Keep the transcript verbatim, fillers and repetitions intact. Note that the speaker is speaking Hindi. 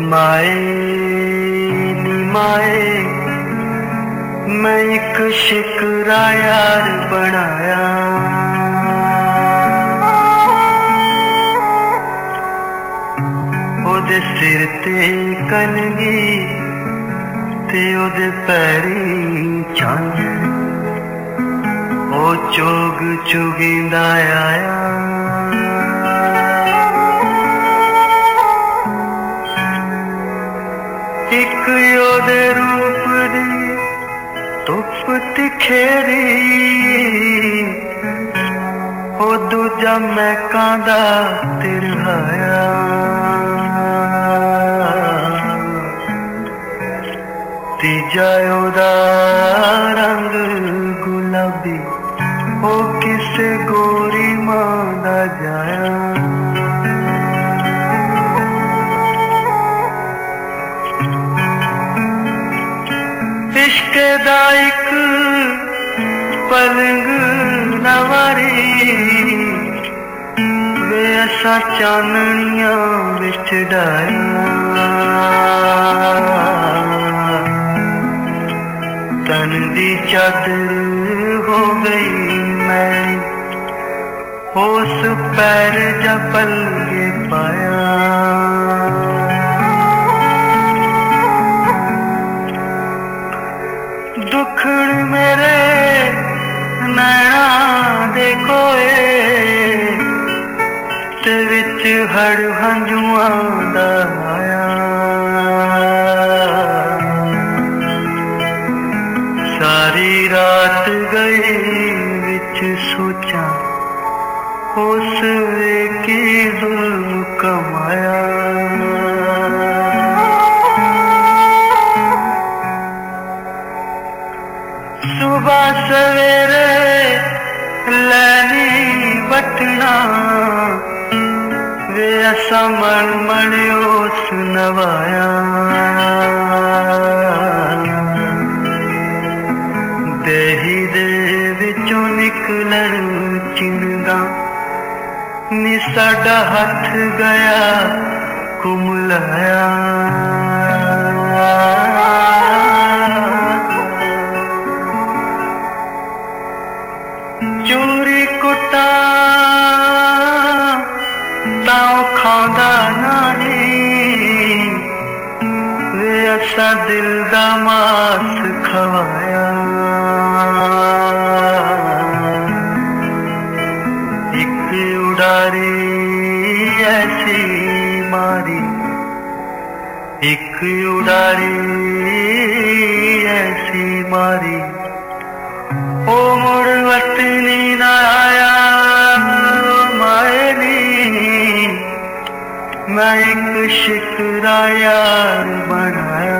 माए नी माए मैं एक शिकरा यार बनाया, ओदे सिर ते कलगी ते ओदे पैरी चंद, ओ चोग चुगिंदा आया एक ओदे रूप दी धुप तिखेरी, ओ दूजा महकां दा तिरहाया, तीजा ओदा रंग गुलाबी ओ किसे गोरी मां दा जाया, इश्क दा इक पलंग नवारी वे असा चाननियां विच डाया, तन दी चादर हो गई मैली उस पैर जा पलगे पाया, दुखड़ मेरे नैना दे कोए ते विच हड़ हंजुआं दा आया, सारी रात गई विच सोचा उस की जुल्म कमाया, सुबह सवेरे लैनी बटना वे असा मन मणियोस नवाया, देही दे विचों निकलन चिंगा नी साडा हथ गया कुमलाया, चूरी कुटा ताओ खांदा नहीं वे असा दिल दा मास खवाया, एक उड़ारी ऐसी मारी एक उड़ारी ऐसी मारी ओ मुड़ वतनी ना आया माए नी मैं एक शिकरा यार बनाया।